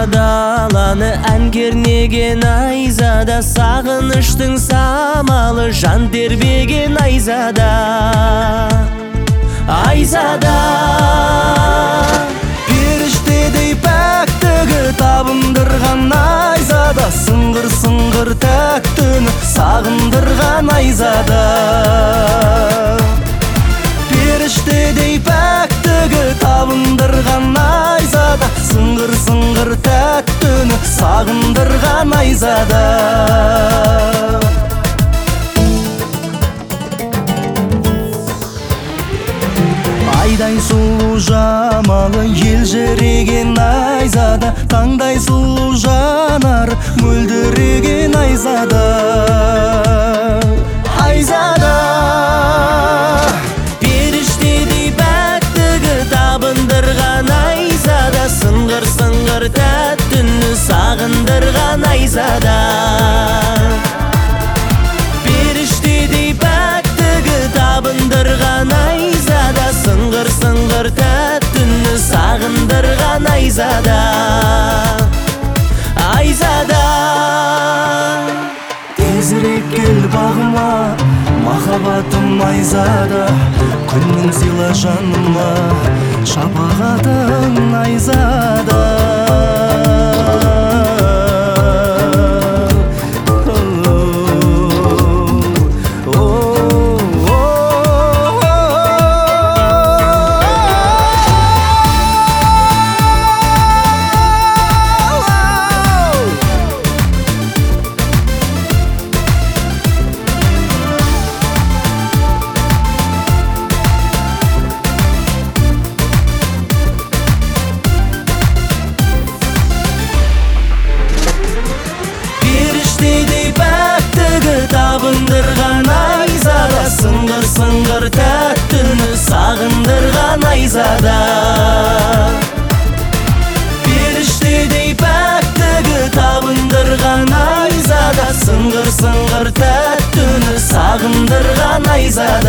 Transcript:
даланы ән кернеген айзада, сағыныштың самалы жан тербеген айзада. Айзада періштедей пәктігі табындырған айзада, сыңғыр-сыңғыр тәттіні сағындырған айзада. Періштедей пәктігі табындырған айзада, сыңғыр-сыңғыр тәттіні сағындырған айзада. Айдай сұлу жамалы елжіреген айзада, таңдай сұлу жанары мөлдіреген айзада. Айзада періштедей пәктігі табындырған айзада, сыңғыр-сыңғыр тәттіні сағындырған айзада. Періштедей пәктігі табындырған айзада, сыңғыр-сыңғыр тәттіні сағындырған айзада. Айзада тезірек кел бағыма, махаббатым айзада, күннің сыйла жаныма, шапағатың айзада. Табындырған айзада, сыңғыр-сыңғыр тәттіні сағындырған айзада. Періштедей пәктігі табындырған айзада, сыңғыр-сыңғыр тәттіні сағындырған айзада.